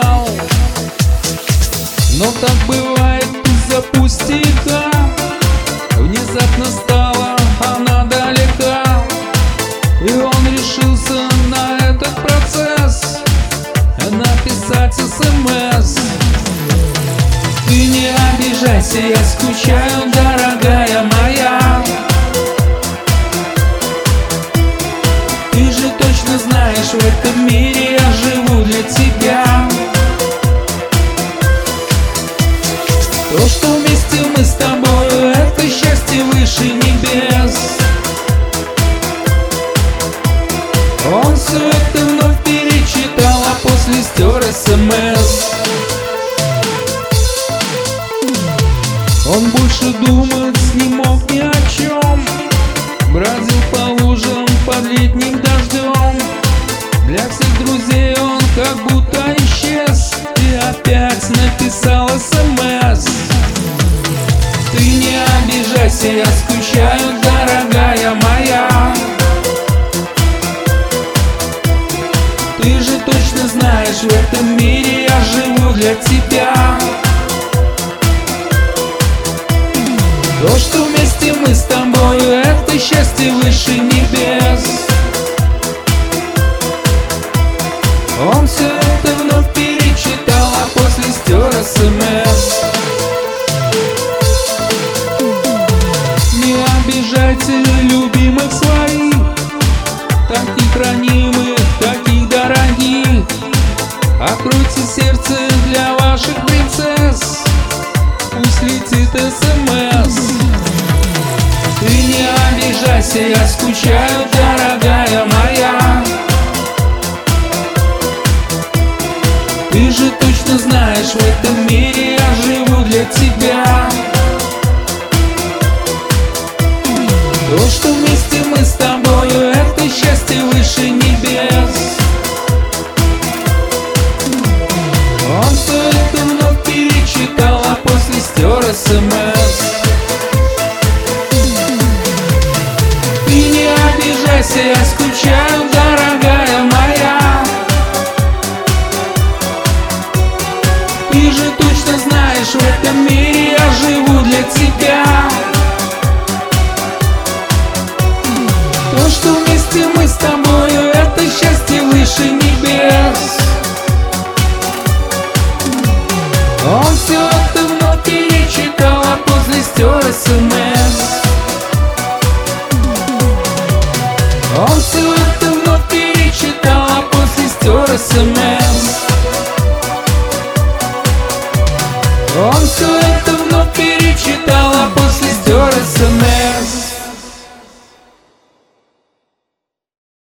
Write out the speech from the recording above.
перечитал. Но так бывает из-за пустяка. Внезапно стала она далека, и он решился на этот процесс написать СМС. Ты не обижайся, я скучаю, дорогая моя. Ты же точно знаешь, в этом мире я живу для тебя. То, что вместе мы с тобою, это счастье выше небес. Он все это вновь перечитал, а после стер СМС. Он больше думать не мог ни о чем. Бродил по лужам под летним дождем. Для всех друзей он как будто исчез. И опять написал СМС. Ты не обижайся, я скучаю, дорогая моя. Ты же точно знаешь, в этом мире я живу для тебя. То, что вместе мы с тобою, это счастье выше небес. Он все это вновь перечитал, а после стер СМС. Не обижайте любимых своих, таких ранимых, таких дорогих. Откройте сердце для ваших принцесс, пусть летит СМС. Ты не обижайся, я скучаю, дорогая моя. Ты же точно знаешь, в этом мире я живу для тебя. То, что вместе мы с тобою, это счастье выше небес. Он все это вновь перечитал, а после стер СМС. Ты не обижайся, я скучаю, дорогая моя. Ты же точно знаешь, в этом мире я живу для тебя. То, что вместе мы с тобою, это счастье выше небес. Он все это вновь перечитал, а после стер СМС. Он все это вновь перечитал, а после стер СМС. Он все это вновь перечитал, а после стер СМС.